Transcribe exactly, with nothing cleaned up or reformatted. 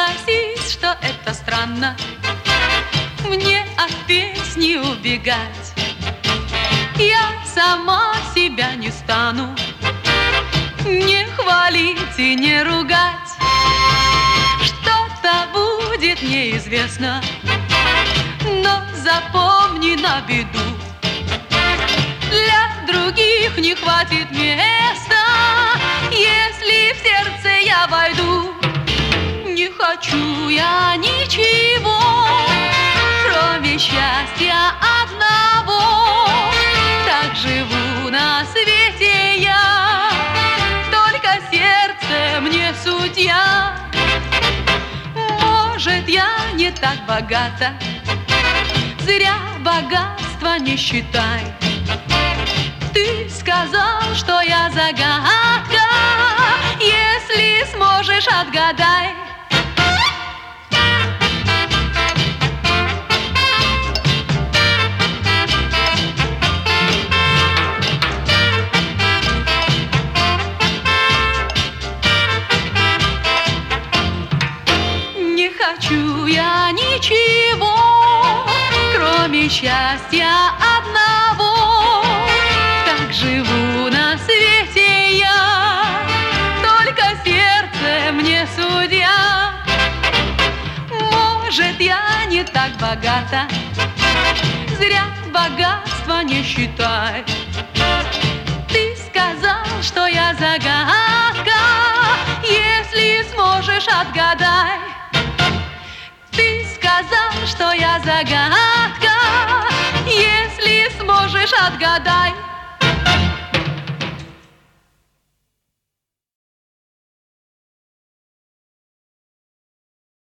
согласись, что это странно, мне от песни убегать. Я сама себя не стану не хвалить и не ругать. Что-то будет неизвестно, но запомни на беду, для других не хватит места, если в сердце я войду. Не хочу я ничего, кроме счастья одного. Так живу на свете я, только сердце мне судья. Может, я не так богата, зря богатство не считай. Ты сказал, что я загадка, если сможешь, отгадай. Не хочу я ничего, кроме счастья одного. Так живу на свете я, только сердце мне судья. Может, я не так богата, зря богатство не считай. Ты сказал, что я загадка, если сможешь, отгадай. Ты сказал, что я загадка, если сможешь, отгадай.